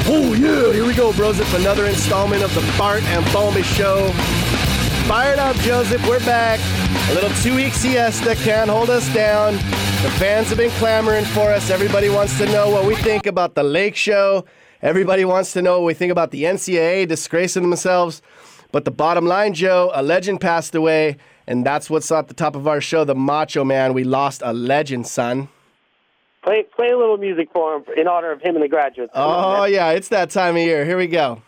Oh yeah, here we go, bros. It's another installment of the Bart and Balmy Show. Fired up, Joseph. We're back. A little 2-week siesta can't hold us down. The fans have been clamoring for us. Everybody wants to know what we think about the Lake Show. Everybody wants to know what we think about the NCAA disgracing themselves. But the bottom line, Joe, a legend passed away, and that's what's at the top of our show, the Macho Man. We lost a legend, son. Play a little music for him in honor of him and the graduates. Oh, yeah, it's that time of year. Here we go.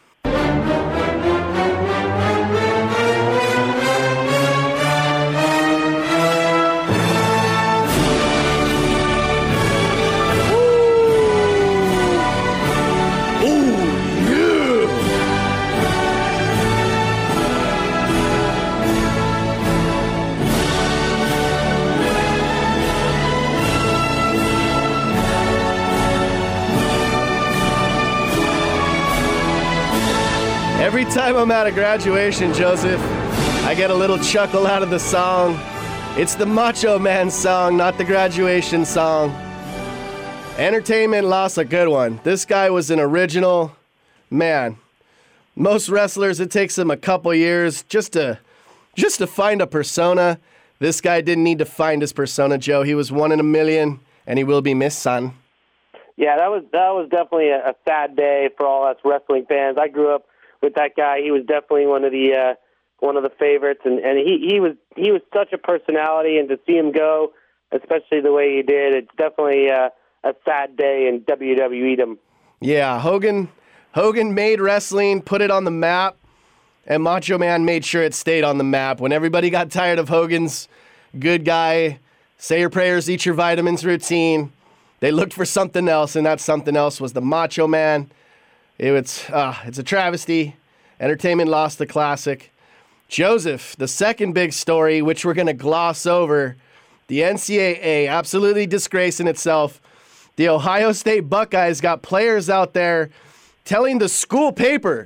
Every time I'm at a graduation, Joseph, I get a little chuckle out of the song. It's the Macho Man song, not the graduation song. Entertainment lost a good one. This guy was an original man. Most wrestlers, it takes them a couple years just to find a persona. This guy didn't need to find his persona, Joe. He was one in a million, and he will be missed, son. Yeah, that was definitely a sad day for all us wrestling fans. I grew up with that guy. He was definitely one of the favorites, and he was such a personality, and to see him go, especially the way he did, it's definitely a sad day in WWE. Yeah, Hogan made wrestling, put it on the map, and Macho Man made sure it stayed on the map. When everybody got tired of Hogan's good guy, say your prayers, eat your vitamins routine, they looked for something else, and that something else was the Macho Man. It's a travesty. Entertainment lost the classic. Joseph, the second big story, which we're going to gloss over, the NCAA absolutely disgracing itself. The Ohio State Buckeyes got players out there telling the school paper.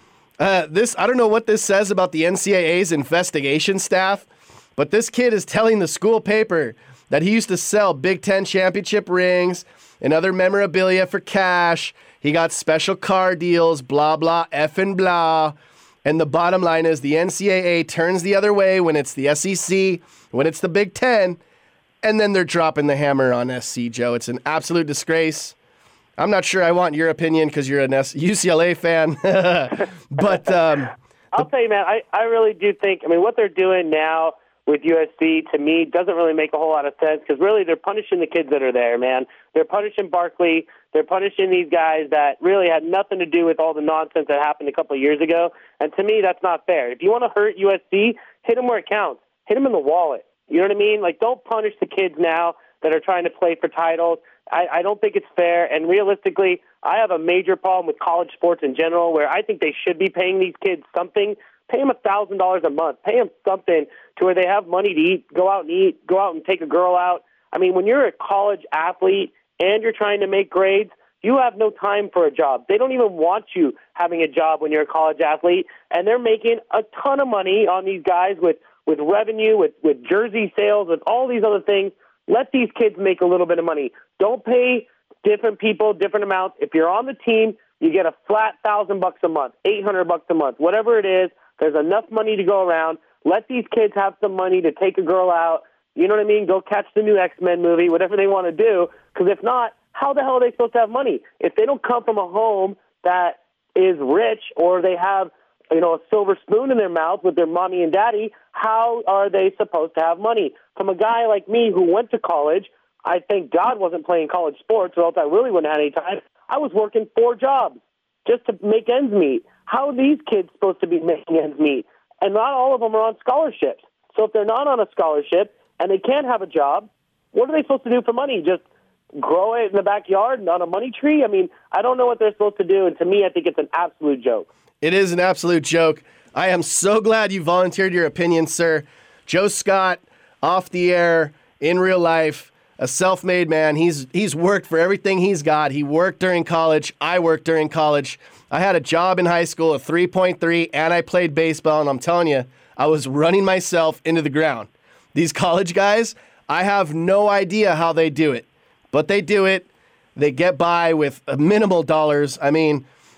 I don't know what this says about the NCAA's investigation staff, but this kid is telling the school paper that he used to sell Big Ten championship rings and other memorabilia for cash. He got special car deals, blah, blah, effing blah. And the bottom line is the NCAA turns the other way when it's the SEC, when it's the Big Ten, and then they're dropping the hammer on SC, Joe. It's an absolute disgrace. I'm not sure I want your opinion because you're a UCLA fan. But I'll tell you, man, I really do think, what they're doing now with USC, to me, doesn't really make a whole lot of sense because really they're punishing the kids that are there, man. They're punishing Barkley. They're punishing these guys that really had nothing to do with all the nonsense that happened a couple of years ago. And to me, that's not fair. If you want to hurt USC, hit them where it counts. Hit them in the wallet. You know what I mean? Like, don't punish the kids now that are trying to play for titles. I don't think it's fair. And realistically, I have a major problem with college sports in general where I think they should be paying these kids something. Pay them $1,000 a month. Pay them something to where they have money to eat, go out and take a girl out. When you're a college athlete and you're trying to make grades, you have no time for a job. They don't even want you having a job when you're a college athlete, and they're making a ton of money on these guys with revenue, with jersey sales, with all these other things. Let these kids make a little bit of money. Don't pay different people different amounts. If you're on the team, you get a flat $1,000 a month, $800 a month, whatever it is. There's enough money to go around. Let these kids have some money to take a girl out. You know what I mean? Go catch the new X-Men movie, whatever they want to do. Because if not, how the hell are they supposed to have money? If they don't come from a home that is rich or they have, a silver spoon in their mouth with their mommy and daddy, how are they supposed to have money? From a guy like me who went to college, I thank God wasn't playing college sports or else I really wouldn't have any time. I was working 4 jobs just to make ends meet. How are these kids supposed to be making ends meet? And not all of them are on scholarships. So if they're not on a scholarship and they can't have a job, what are they supposed to do for money? Just grow it in the backyard on a money tree? I don't know what they're supposed to do. And to me, I think it's an absolute joke. It is an absolute joke. I am so glad you volunteered your opinion, sir. Joe Scott, off the air, in real life, a self-made man. He's worked for everything he's got. He worked during college. I worked during college. I had a job in high school, a 3.3, and I played baseball, and I'm telling you, I was running myself into the ground. These college guys, I have no idea how they do it, but they do it. They get by with minimal dollars.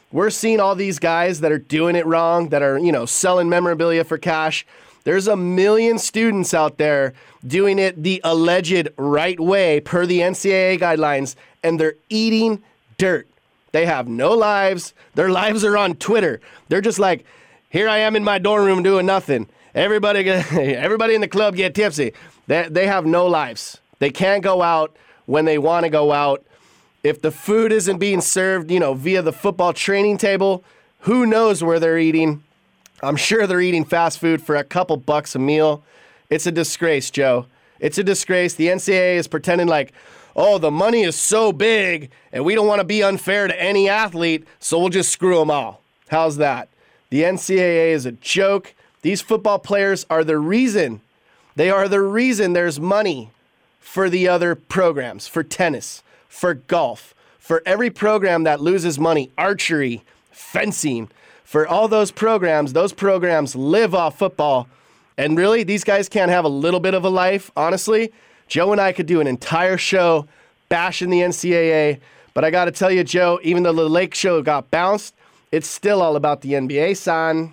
we're seeing all these guys that are doing it wrong, that are, selling memorabilia for cash. There's 1 million students out there doing it the alleged right way per the NCAA guidelines, and they're eating dirt. They have no lives. Their lives are on Twitter. They're just like, here I am in my dorm room doing nothing. Everybody in the club get tipsy. They have no lives. They can't go out when they want to go out. If the food isn't being served, via the football training table, who knows where they're eating? I'm sure they're eating fast food for a couple bucks a meal. It's a disgrace, Joe. It's a disgrace. The NCAA is pretending like, oh, the money is so big and we don't want to be unfair to any athlete, so we'll just screw them all. How's that? The NCAA is a joke. These football players are the reason. They are the reason there's money for the other programs, for tennis, for golf, for every program that loses money, archery, fencing, for all those programs live off football. And really, these guys can't have a little bit of a life, honestly. Joe and I could do an entire show bashing the NCAA, but I got to tell you, Joe, even though the Lake Show got bounced, it's still all about the NBA, son.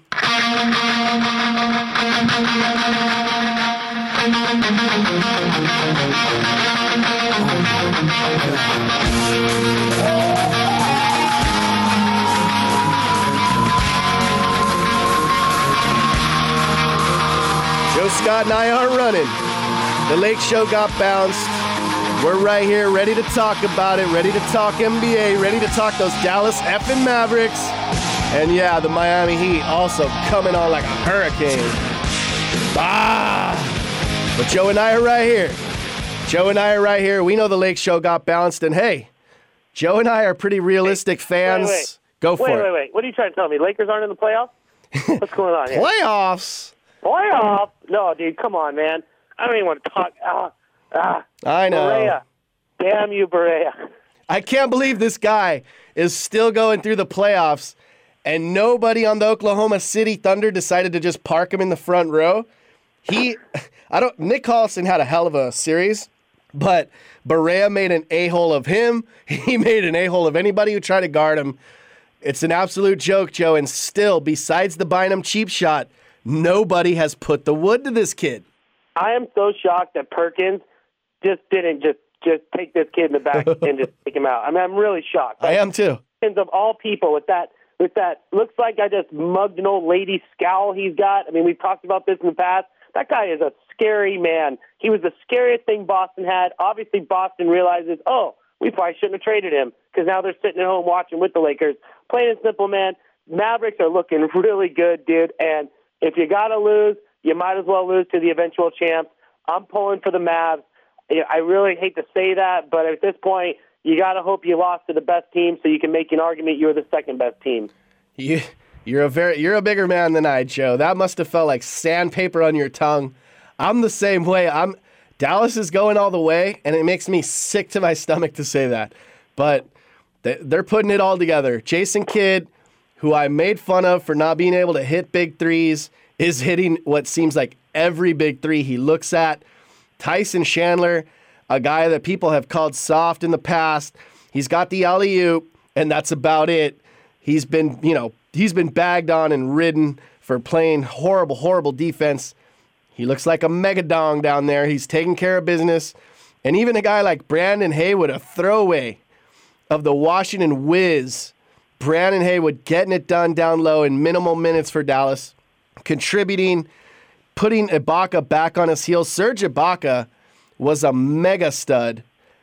Joe Scott and I are running. The Lake Show got bounced. We're right here, ready to talk about it, ready to talk NBA, ready to talk those Dallas effing Mavericks. And yeah, the Miami Heat also coming on like a hurricane. But Joe and I are right here. We know the Lake Show got bounced, and hey, Joe and I are pretty realistic fans. Wait. Go for it. Wait. What are you trying to tell me? Lakers aren't in the playoffs? What's going on here? Playoffs? No, dude, come on, man. I don't even want to talk. I know. Barea. Damn you, Barea. I can't believe this guy is still going through the playoffs, and nobody on the Oklahoma City Thunder decided to just park him in the front row. Nick Collison had a hell of a series, but Barea made an a-hole of him. He made an a-hole of anybody who tried to guard him. It's an absolute joke, Joe, and still, besides the Bynum cheap shot, nobody has put the wood to this kid. I am so shocked that Perkins just didn't just take this kid in the back and just take him out. I mean, I'm really shocked. I am too. Of all people, with that, looks like I just mugged an old lady scowl he's got. I mean, we've talked about this in the past. That guy is a scary man. He was the scariest thing Boston had. Obviously, Boston realizes, we probably shouldn't have traded him because now they're sitting at home watching with the Lakers. Plain and simple, man. Mavericks are looking really good, dude. And if you got to lose, you might as well lose to the eventual champs. I'm pulling for the Mavs. I really hate to say that, but at this point, you got to hope you lost to the best team so you can make an argument you're the second best team. You're a bigger man than I, Joe. That must have felt like sandpaper on your tongue. I'm the same way. Dallas is going all the way, and it makes me sick to my stomach to say that. But they're putting it all together. Jason Kidd, who I made fun of for not being able to hit big threes, is hitting what seems like every big three he looks at. Tyson Chandler, a guy that people have called soft in the past. He's got the alley-oop, and that's about it. He's been bagged on and ridden for playing horrible, horrible defense. He looks like a megadong down there. He's taking care of business. And even a guy like Brandon Haywood, a throwaway of the Washington Wiz. Brandon Haywood getting it done down low in minimal minutes for Dallas, contributing, putting Ibaka back on his heels. Serge Ibaka was a mega stud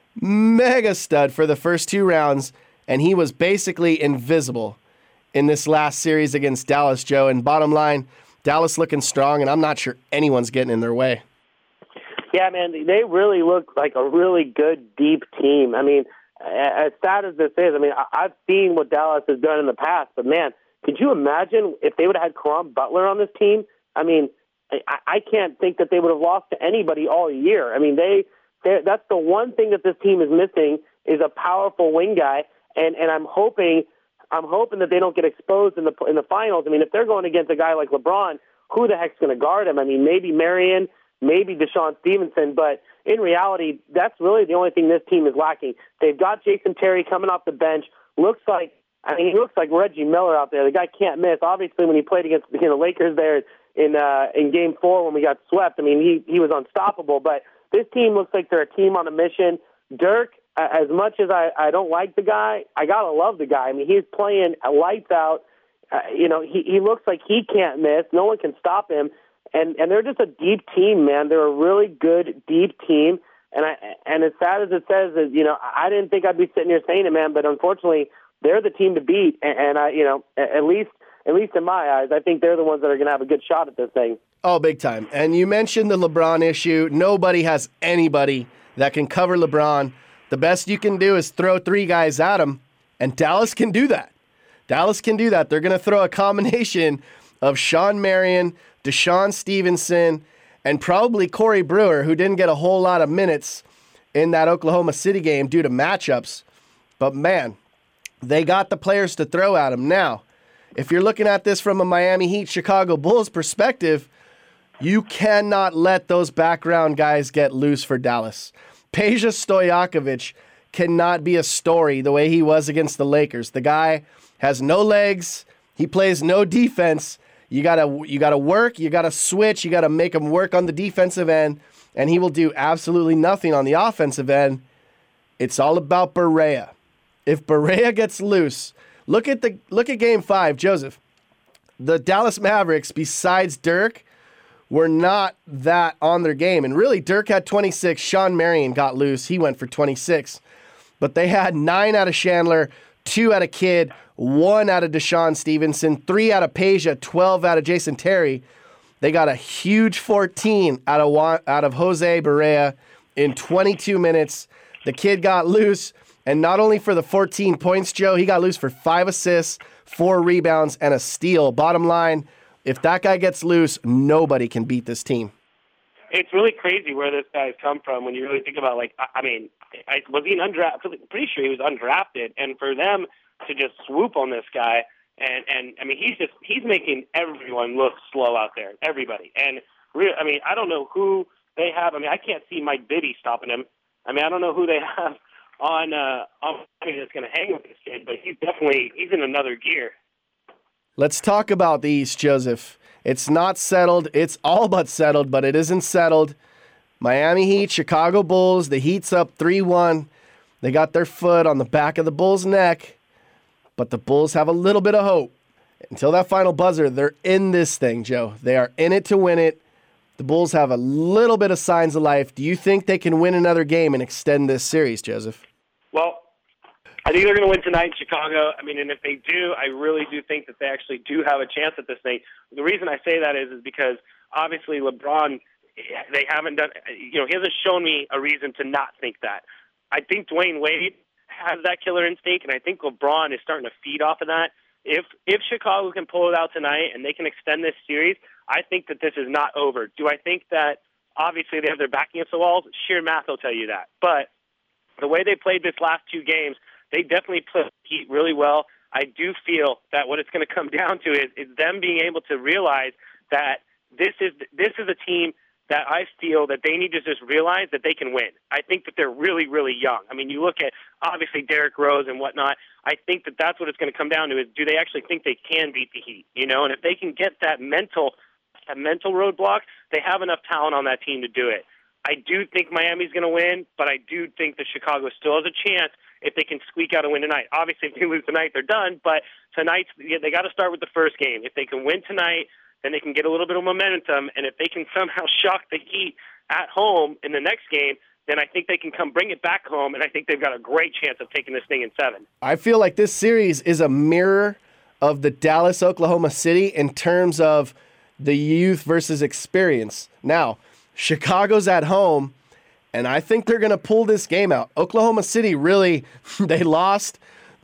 for the first two rounds, and he was basically invisible in this last series against Dallas, Joe. And bottom line, Dallas looking strong, and I'm not sure anyone's getting in their way. Yeah, man, they really look like a really good, deep team. I mean, as sad as this is, I mean, I've seen what Dallas has done in the past, but, man, could you imagine if they would have had Caron Butler on this team? I mean, I can't think that they would have lost to anybody all year. I mean, that's the one thing that this team is missing is a powerful wing guy, and I'm hoping that they don't get exposed in the finals. I mean, if they're going against a guy like LeBron, who the heck's going to guard him? I mean, maybe Marion, maybe Deshaun Stevenson, but in reality, that's really the only thing this team is lacking. They've got Jason Terry coming off the bench. Looks like I mean, he looks like Reggie Miller out there. The guy can't miss. Obviously, when he played against the Lakers there in Game 4 when we got swept, I mean, he was unstoppable. But this team looks like they're a team on a mission. Dirk, as much as I don't like the guy, I got to love the guy. I mean, he's playing lights out. He looks like he can't miss. No one can stop him. And they're just a deep team, man. They're a really good, deep team. And as sad as it says, I didn't think I'd be sitting here saying it, man, but unfortunately, they're the team to beat. And at least in my eyes, I think they're the ones that are going to have a good shot at this thing. Oh, big time. And you mentioned the LeBron issue. Nobody has anybody that can cover LeBron. The best you can do is throw 3 guys at him, and Dallas can do that. They're going to throw a combination of Sean Marion, Deshaun Stevenson, and probably Corey Brewer, who didn't get a whole lot of minutes in that Oklahoma City game due to matchups. But, man, they got the players to throw at him. Now, if you're looking at this from a Miami Heat, Chicago Bulls perspective, you cannot let those background guys get loose for Dallas. Peja Stojakovic cannot be a story the way he was against the Lakers. The guy has no legs. He plays no defense. You gotta work. You gotta switch. You gotta make him work on the defensive end, and he will do absolutely nothing on the offensive end. It's all about Barea. If Barea gets loose, look at Game 5, Joseph. The Dallas Mavericks, besides Dirk, were not that on their game. And really, Dirk had 26. Sean Marion got loose. He went for 26. But they had 9 out of Chandler, 2 out of Kidd, 1 out of Deshaun Stevenson, 3 out of Peja, 12 out of Jason Terry. They got a huge 14 out of Jose Barea in 22 minutes. The kid got loose, and not only for the 14 points, Joe, he got loose for 5 assists, 4 rebounds, and a steal. Bottom line, if that guy gets loose, nobody can beat this team. It's really crazy where this guy's come from when you really think about, was he undrafted? Pretty sure he was undrafted, and for them to just swoop on this guy, and I mean, he's making everyone look slow out there, everybody. And I don't know who they have. I mean, I can't see Mike Bibby stopping him. I mean, I don't know who they have on that's going to hang with this kid, but he's in another gear. Let's talk about the East, Joseph. It's not settled. It's all but settled, but it isn't settled. Miami Heat, Chicago Bulls. The Heat's up 3-1. They got their foot on the back of the Bulls' neck, but the Bulls have a little bit of hope. Until that final buzzer, they're in this thing, Joe. They are in it to win it. The Bulls have a little bit of signs of life. Do you think they can win another game and extend this series, Joseph? Well, I think they're going to win tonight in Chicago. I mean, and if they do, I really do think that they actually do have a chance at this thing. The reason I say that is because obviously LeBron, they haven't done, he hasn't shown me a reason to not think that. I think Dwayne Wade has that killer instinct, and I think LeBron is starting to feed off of that. If Chicago can pull it out tonight and they can extend this series, I think that this is not over. Do I think that obviously they have their back against the walls? Sheer math will tell you that. But the way they played this last 2 games, they definitely played Heat really well. I do feel that what it's going to come down to is them being able to realize that this is a team that I feel that they need to just realize that they can win. I think that they're really, really young. I mean, you look at, obviously, Derrick Rose and whatnot. I think that that's what it's going to come down to is, do they actually think they can beat the Heat? And if they can get that mental roadblock, they have enough talent on that team to do it. I do think Miami's going to win, but I do think that Chicago still has a chance if they can squeak out a win tonight. Obviously, if they lose tonight, they're done, but tonight, they got to start with the first game. If they can win tonight, then they can get a little bit of momentum, and if they can somehow shock the Heat at home in the next game, then I think they can come bring it back home, and I think they've got a great chance of taking this thing in 7. I feel like this series is a mirror of the Dallas-Oklahoma City in terms of the youth versus experience. Now, Chicago's at home, and I think they're going to pull this game out. Oklahoma City really, they lost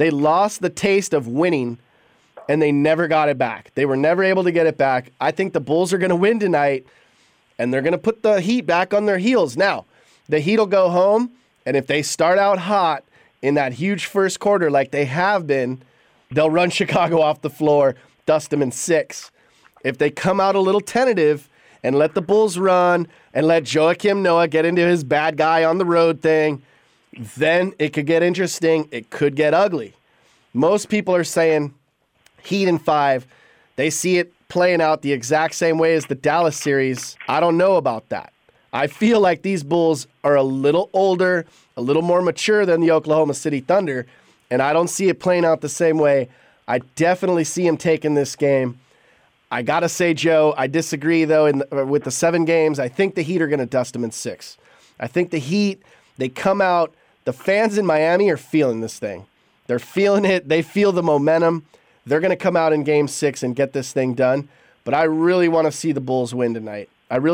the taste of winning, and they never got it back. They were never able to get it back. I think the Bulls are going to win tonight, and they're going to put the Heat back on their heels. Now, the Heat will go home, and if they start out hot in that huge first quarter like they have been, they'll run Chicago off the floor, dust them in 6. If they come out a little tentative and let the Bulls run and let Joakim Noah get into his bad guy on the road thing, then it could get interesting. It could get ugly. Most people are saying Heat in 5. They see it playing out the exact same way as the Dallas series. I don't know about that. I feel like these Bulls are a little older, a little more mature than the Oklahoma City Thunder, and I don't see it playing out the same way. I definitely see him taking this game. I got to say, Joe, I disagree, though, with the 7 games. I think the Heat are going to dust them in 6. I think the Heat, they come out. The fans in Miami are feeling this thing. They're feeling it. They feel the momentum. They're going to come out in Game 6 and get this thing done. But I really want to see the Bulls win tonight.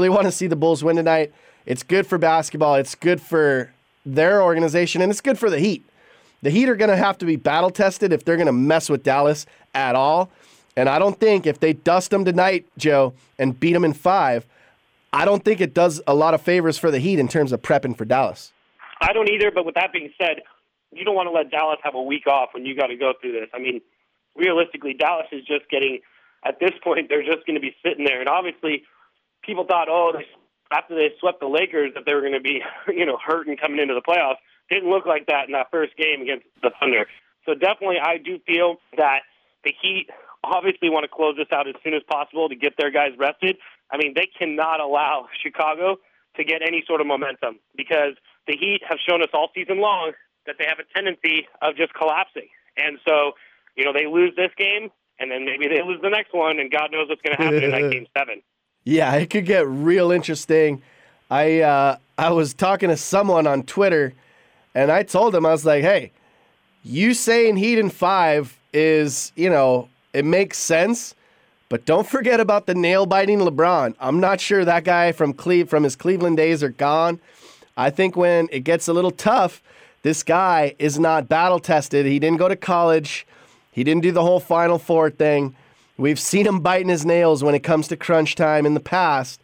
It's good for basketball. It's good for their organization, and it's good for the Heat. The Heat are going to have to be battle-tested if they're going to mess with Dallas at all. And I don't think if they dust them tonight, Joe, and beat them in 5, I don't think it does a lot of favors for the Heat in terms of prepping for Dallas. I don't either, but with that being said, you don't want to let Dallas have a week off when you got to go through this. I mean, realistically, Dallas is just getting, at this point, they're just going to be sitting there. And obviously, people thought, after they swept the Lakers, that they were going to be, hurting coming into the playoffs. Didn't look like that in that first game against the Thunder. So definitely, I do feel that the Heat obviously want to close this out as soon as possible to get their guys rested. I mean, they cannot allow Chicago to get any sort of momentum because the Heat have shown us all season long that they have a tendency of just collapsing. And so, they lose this game, and then maybe they lose the next one, and God knows what's going to happen in that Game 7. Yeah, it could get real interesting. I was talking to someone on Twitter, and I told him, I was like, hey, you saying Heat in 5 is, it makes sense, but don't forget about the nail-biting LeBron. I'm not sure that guy from his Cleveland days are gone. I think when it gets a little tough, this guy is not battle-tested. He didn't go to college. He didn't do the whole Final Four thing. We've seen him biting his nails when it comes to crunch time in the past.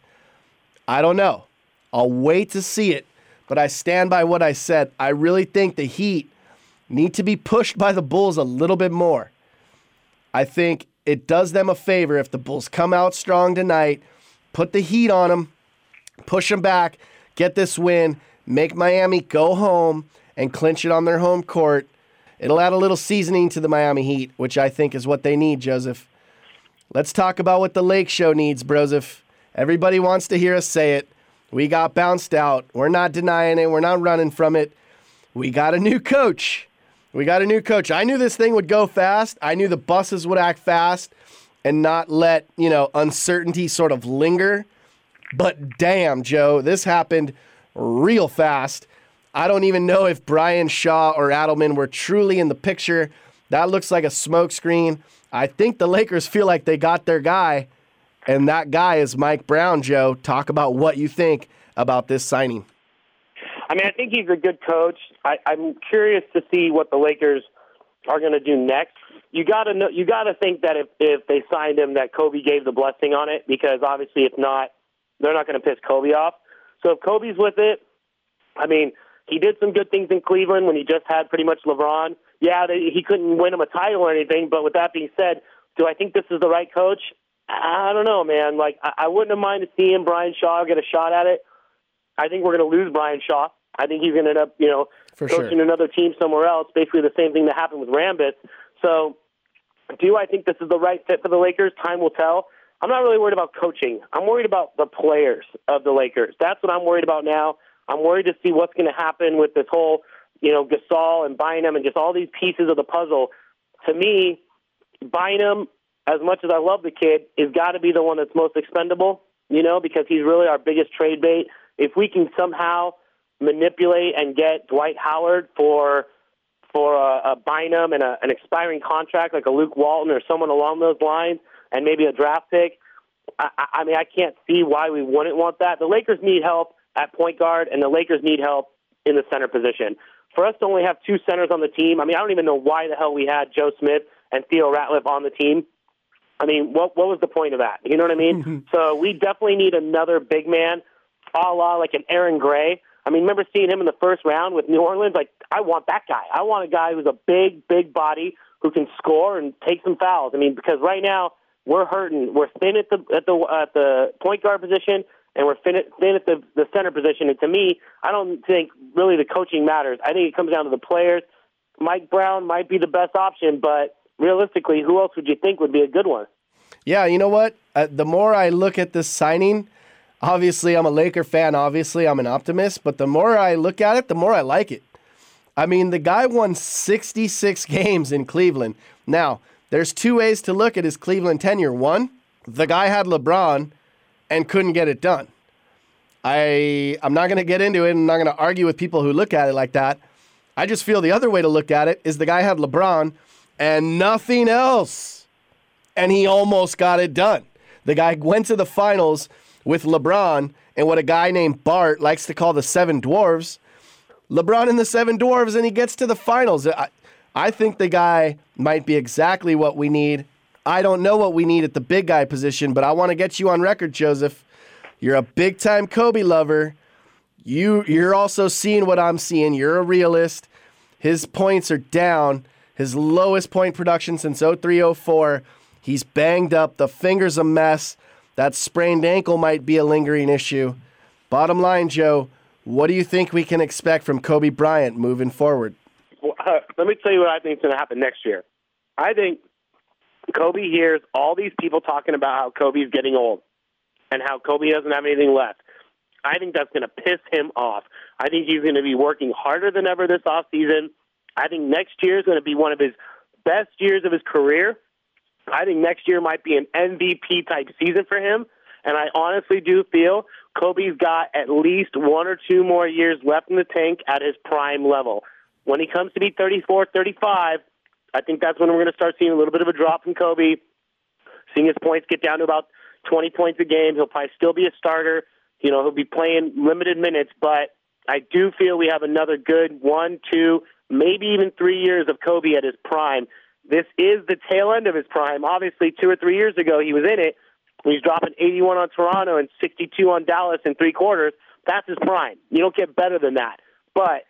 I don't know. I'll wait to see it, but I stand by what I said. I really think the Heat need to be pushed by the Bulls a little bit more. I think it does them a favor if the Bulls come out strong tonight, put the heat on them, push them back, get this win, make Miami go home and clinch it on their home court. It'll add a little seasoning to the Miami Heat, which I think is what they need, Joseph. Let's talk about what the Lake Show needs, Broseph. Everybody wants to hear us say it. We got bounced out. We're not denying it. We're not running from it. We got a new coach. I knew this thing would go fast. I knew the buses would act fast and not let, uncertainty sort of linger. But damn, Joe, this happened real fast. I don't even know if Brian Shaw or Adelman were truly in the picture. That looks like a smokescreen. I think the Lakers feel like they got their guy, and that guy is Mike Brown, Joe. Talk about what you think about this signing. I mean, I think he's a good coach. I'm curious to see what the Lakers are going to do next. You got to think that if they signed him, that Kobe gave the blessing on it, because obviously if not, they're not going to piss Kobe off. So if Kobe's with it, I mean, he did some good things in Cleveland when he just had pretty much LeBron. Yeah, he couldn't win him a title or anything, but with that being said, do I think this is the right coach? I don't know, man. Like, I wouldn't have minded seeing Brian Shaw get a shot at it. I think we're going to lose Brian Shaw. I think he's going to end up, coaching another team somewhere else, basically the same thing that happened with Rambis. So do I think this is the right fit for the Lakers? Time will tell. I'm not really worried about coaching. I'm worried about the players of the Lakers. That's what I'm worried about now. I'm worried to see what's going to happen with this whole, Gasol and Bynum and just all these pieces of the puzzle. To me, Bynum, as much as I love the kid, is got to be the one that's most expendable, because he's really our biggest trade bait. If we can somehow manipulate and get Dwight Howard for a Bynum and an expiring contract like a Luke Walton or someone along those lines, and maybe a draft pick, I mean, I can't see why we wouldn't want that. The Lakers need help at point guard, and the Lakers need help in the center position. For us to only have two centers on the team, I mean, I don't even know why the hell we had Joe Smith and Theo Ratliff on the team. I mean, what was the point of that? You know what I mean? So we definitely need another big man, a la like an Aaron Gray. I mean, remember seeing him in the first round with New Orleans? Like, I want that guy. I want a guy who's a big body who can score and take some fouls. I mean, because right now we're hurting. We're thin at the point guard position, and we're thin at the center position. And to me, I don't think really the coaching matters. I think it comes down to the players. Mike Brown might be the best option, but realistically, who else would you think would be a good one? Yeah, you know what? The more I look at this signing, obviously I'm a Laker fan, obviously I'm an optimist, but the more I look at it, the more I like it. I mean, the guy won 66 games in Cleveland. Now, there's two ways to look at his Cleveland tenure. One, the guy had LeBron and couldn't get it done. I'm not going to get into it, and I'm not going to argue with people who look at it like that. I just feel the other way to look at it is the guy had LeBron and nothing else, and he almost got it done. The guy went to the finals with LeBron and what a guy named Bart likes to call the Seven Dwarves. LeBron and the Seven Dwarves, and he gets to the finals. I think the guy might be exactly what we need. I don't know what we need at the big guy position, but I want to get you on record, Joseph. You're a big-time Kobe lover. You're also seeing what I'm seeing. You're a realist. His points are down. His lowest point production since 03-04. He's banged up. The finger's a mess. That sprained ankle might be a lingering issue. Bottom line, Joe, what do you think we can expect from Kobe Bryant moving forward? Well, let me tell you what I think is going to happen next year. I think Kobe hears all these people talking about how Kobe's getting old and how Kobe doesn't have anything left. I think that's going to piss him off. I think he's going to be working harder than ever this offseason. I think next year is going to be one of his best years of his career. I think next year might be an MVP-type season for him, and I honestly do feel Kobe's got at least 1 or 2 more years left in the tank at his prime level. When he comes to be 34, 35, I think that's when we're going to start seeing a little bit of a drop from Kobe, seeing his points get down to about 20 points a game. He'll probably still be a starter. He'll be playing limited minutes, but I do feel we have another good 1, 2, maybe even 3 years of Kobe at his prime. This is the tail end of his prime. Obviously, 2 or 3 years ago, he was in it. He's dropping 81 on Toronto and 62 on Dallas in 3 quarters. That's his prime. You don't get better than that. But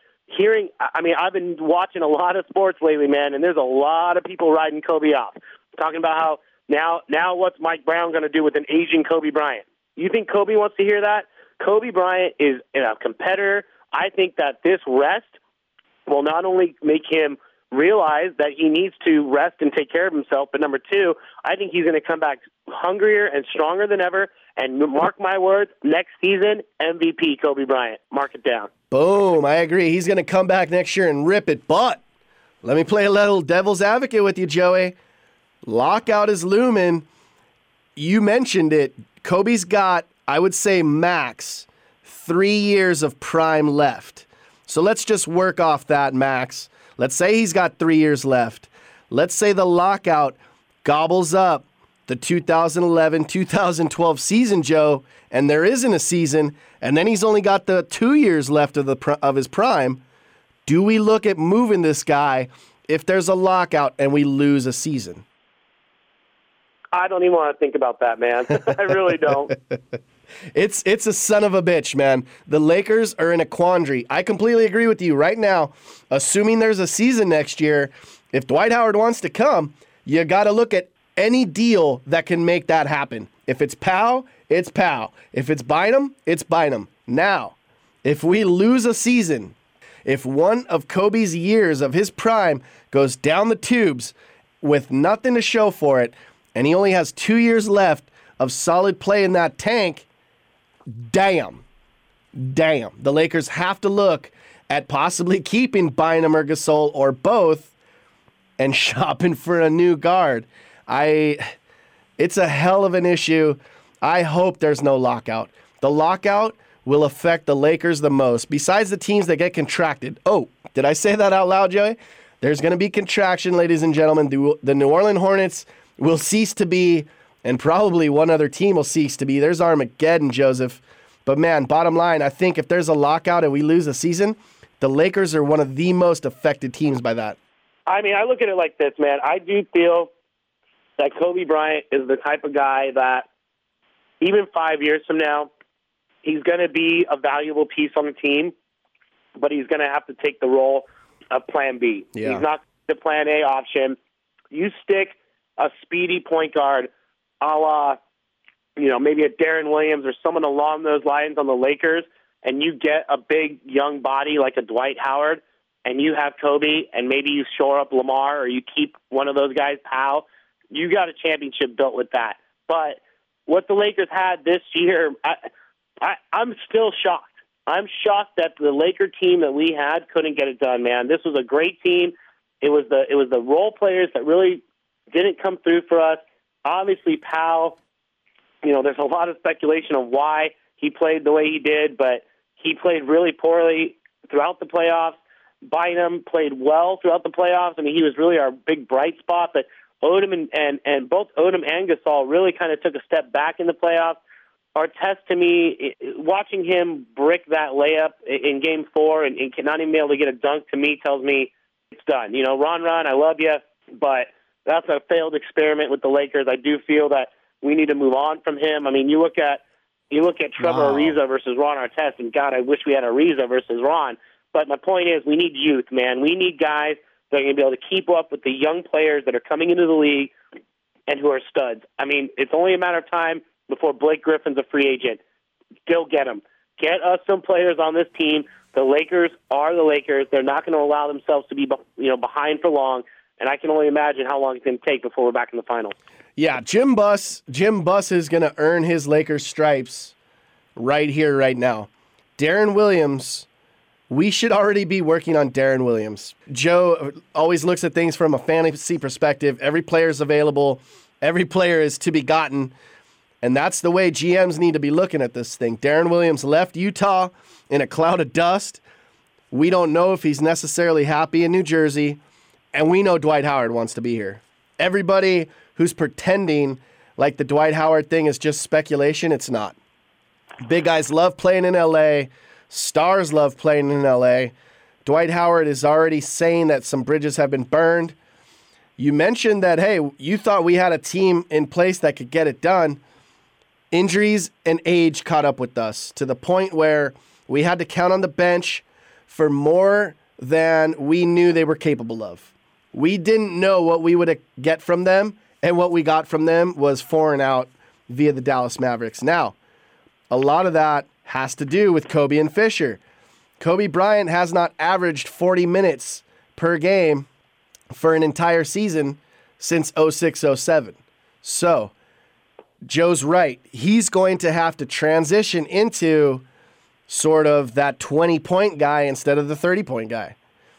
I've been watching a lot of sports lately, man, and there's a lot of people riding Kobe off, talking about how now what's Mike Brown going to do with an aging Kobe Bryant? You think Kobe wants to hear that? Kobe Bryant is a competitor. I think that this rest will not only make him realize that he needs to rest and take care of himself, but number 2, I think he's going to come back hungrier and stronger than ever. And mark my words, next season, MVP Kobe Bryant. Mark it down. Boom, I agree. He's going to come back next year and rip it. But let me play a little devil's advocate with you, Joey. Lockout is looming. You mentioned it. Kobe's got, I would say, max 3 years of prime left. So let's just work off that max. Let's say he's got 3 years left. Let's say the lockout gobbles up the 2011-2012 season, Joe, and there isn't a season, and then he's only got the 2 years left of his prime. Do we look at moving this guy if there's a lockout and we lose a season? I don't even want to think about that, man. I really don't. It's a son of a bitch, man. The Lakers are in a quandary. I completely agree with you right now. Assuming there's a season next year, if Dwight Howard wants to come, you got to look at any deal that can make that happen. If it's Powell, it's Powell. If it's Bynum, it's Bynum. Now, if we lose a season, if one of Kobe's years of his prime goes down the tubes with nothing to show for it, and he only has 2 years left of solid play in that tank, damn. The Lakers have to look at possibly keeping Bynum or Gasol or both and shopping for a new guard. It's a hell of an issue. I hope there's no lockout. The lockout will affect the Lakers the most, besides the teams that get contracted. Oh, did I say that out loud, Joey? There's going to be contraction, ladies and gentlemen. The New Orleans Hornets will cease to be, and probably one other team will cease to be. There's Armageddon, Joseph. But, man, bottom line, I think if there's a lockout and we lose a season, the Lakers are one of the most affected teams by that. I look at it like this, man. I do feel that Kobe Bryant is the type of guy that even 5 years from now, he's going to be a valuable piece on the team, but he's going to have to take the role of Plan B. Yeah. He's not the Plan A option. You stick a speedy point guard a la, maybe a Darren Williams or someone along those lines on the Lakers, and you get a big young body like a Dwight Howard, and you have Kobe, and maybe you shore up Lamar or you keep one of those guys, Powell, you got a championship built with that. But what the Lakers had this year, I'm still shocked. I'm shocked that the Laker team that we had couldn't get it done, man. This was a great team. It was the role players that really didn't come through for us. Obviously, Powell, there's a lot of speculation of why he played the way he did, but he played really poorly throughout the playoffs. Bynum played well throughout the playoffs. I mean, he was really our big bright spot, but Odom and both Odom and Gasol really kind of took a step back in the playoffs. Artest, to me, watching him brick that layup in Game 4 and not even be able to get a dunk, to me, tells me it's done. Ron, I love you, but that's a failed experiment with the Lakers. I do feel that we need to move on from him. I mean, you look at Trevor Ariza versus Ron Artest, and God, I wish we had Ariza versus Ron. But my point is, we need youth, man. We need guys that are going to be able to keep up with the young players that are coming into the league and who are studs. I mean, it's only a matter of time before Blake Griffin's a free agent. Go get him. Get us some players on this team. The Lakers are the Lakers. They're not going to allow themselves to be behind for long, and I can only imagine how long it's going to take before we're back in the finals. Yeah, Jim Buss is going to earn his Lakers stripes right here, right now. Deron Williams, we should already be working on Deron Williams. Joe always looks at things from a fantasy perspective. Every player is available. Every player is to be gotten. And that's the way GMs need to be looking at this thing. Deron Williams left Utah in a cloud of dust. We don't know if he's necessarily happy in New Jersey. And we know Dwight Howard wants to be here. Everybody who's pretending like the Dwight Howard thing is just speculation, it's not. Big guys love playing in LA. Stars love playing in LA. Dwight Howard is already saying that some bridges have been burned. You mentioned that, hey, you thought we had a team in place that could get it done. Injuries and age caught up with us to the point where we had to count on the bench for more than we knew they were capable of. We didn't know what we would get from them, and what we got from them was 4 and out via the Dallas Mavericks. Now, a lot of that has to do with Kobe and Fisher. Kobe Bryant has not averaged 40 minutes per game for an entire season since 06-07. So, Joe's right. He's going to have to transition into sort of that 20-point guy instead of the 30-point guy.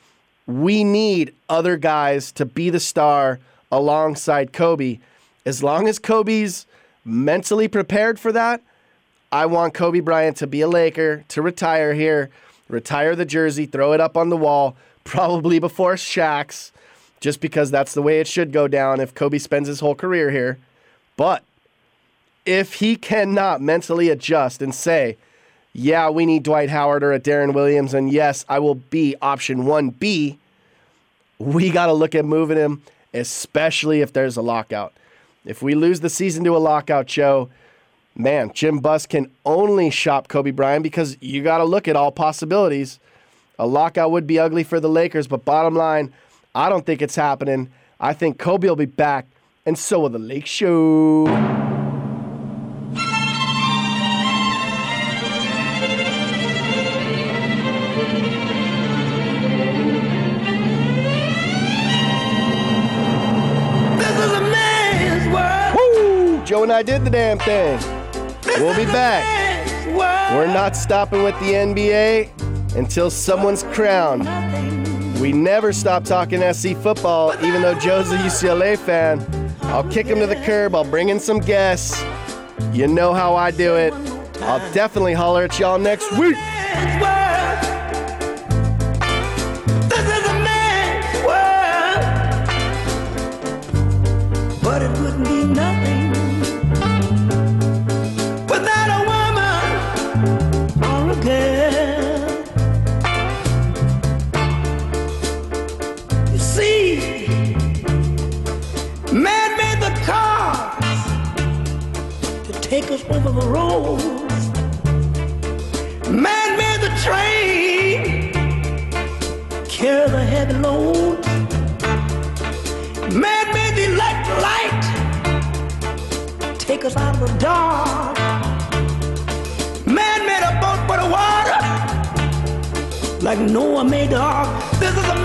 We need other guys to be the star alongside Kobe. As long as Kobe's mentally prepared for that, I want Kobe Bryant to be a Laker, to retire here, retire the jersey, throw it up on the wall, probably before Shaq's, just because that's the way it should go down if Kobe spends his whole career here. But if he cannot mentally adjust and say, yeah, we need Dwight Howard or a Deron Williams, and yes, I will be option 1B, we got to look at moving him, especially if there's a lockout. If we lose the season to a lockout, Joe, man, Jim Buss can only shop Kobe Bryant because you got to look at all possibilities. A lockout would be ugly for the Lakers, but bottom line, I don't think it's happening. I think Kobe will be back, and so will the Lake Show. Joe and I did the damn thing. We'll be back. We're not stopping with the NBA until someone's crowned. We never stop talking SC football, even though Joe's a UCLA fan. I'll kick him to the curb. I'll bring in some guests. You know how I do it. I'll definitely holler at y'all next week. This is a man's world, but it wouldn't be nothing without a woman or a girl. You see, man made the cars to take us over the roads. Man made the train carry the heavy load. Man made the electric light take us out of the dark. Man made a boat for the water like Noah made the ark. This is a